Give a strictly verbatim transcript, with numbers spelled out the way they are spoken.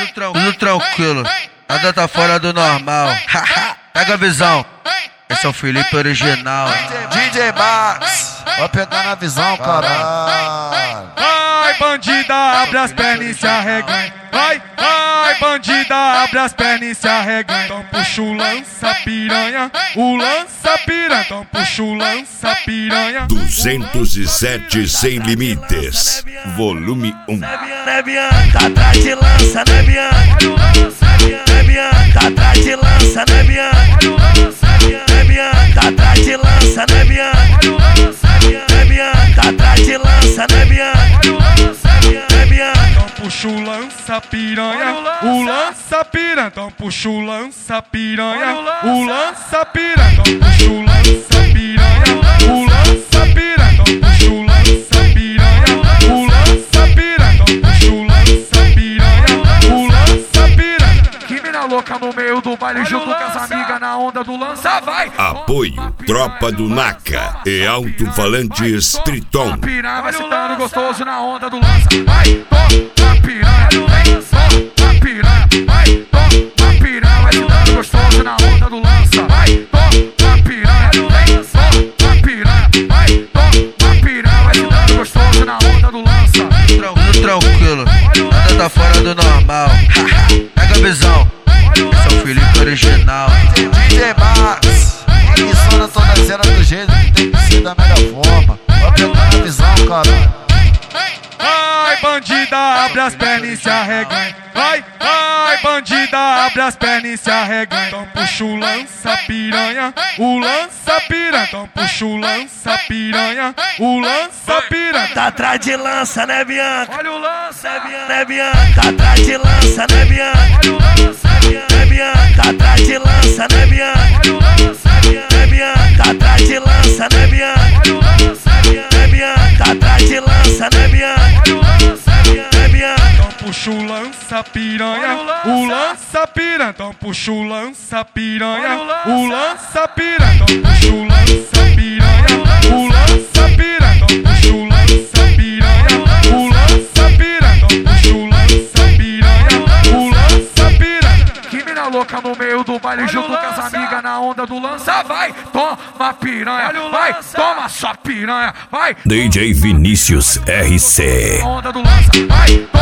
Tudo tranquilo, nada tá fora do normal. Pega a visão, esse é o Felipe original. D J Max, vai pegar na visão, caralho. Vai, bandida, abre as pernas e se arreganha. Vai, vai, bandida, abre as pernas e se arreganha. Então puxa o lança piranha, o lança piranha. Então puxa o lança piranha. duzentos e sete sem limites, volume um. Né Bianca, atrás de lança, né Bianca? Né Bianca, atrás de lança, né Bianca? Né Bianca, atrás de lança, né Bianca? Né Bianca, atrás de lança, né Bianca? Né Bianca. Então puxa o lança piranha, o lança piranha. Então puxa o lança piranha, o lança piranha. Então puxa o lança piranha, o lança piranha. Então puxa o lança piranha, o lança piranha. Então puxa o lança piranha, o lança piranha. Que mina louca no meio do baile junto com as amigas na onda do lança, vai! Apoio Tropa do Naca e Alto-Falantes Triton. Piranha vai sentando gostoso na onda do lança, vai! Toma piranha, vem, toma piranha, vai! Toma piranha vai sentando gostoso na onda do lança, vai! Toma piranha, vem, toma piranha, vai! Toma piranha vai sentando gostoso na onda do lança. Tudo tranquilo, nada tá fora do normal. Pega a visão, esse é o Felipe original. D J Max, insana todas elas do jeito que tem que ser da melhor forma. Vai pegar na visão, caralho. Vai, bandida, abre as pernas e se arreganha. Vai, vai, bandida, abre as pernas e se arreganha. Então puxa o lança piranha, o lança piranha. Então puxa o lança piranha, o lança piranha. Tá atrás de lança, né Bianca? Olha o lança, Né Bianca, atrás de lança, né Bianca? Né Bianca, atrás de lança, né Bianca? Né Bianca, atrás de lança, né Bianca? Né Bianca, atrás de lança, né Bianca? Né Bianca. Então puxa o lança piranha, o lança piranha. Então puxa o lança piranha, o lança piranha. Então puxa o lança piranha, o lança piranha. Então puxa o lança piranha, o lança piranha. Então puxa o lança piranha, o lança piranha. que mina louca no meio do baile junto com as amigas na onda do lança, vai! Toma piranha, vai! Toma sua piranha, vai! D J Vinícius R C. Onda do lança, vai!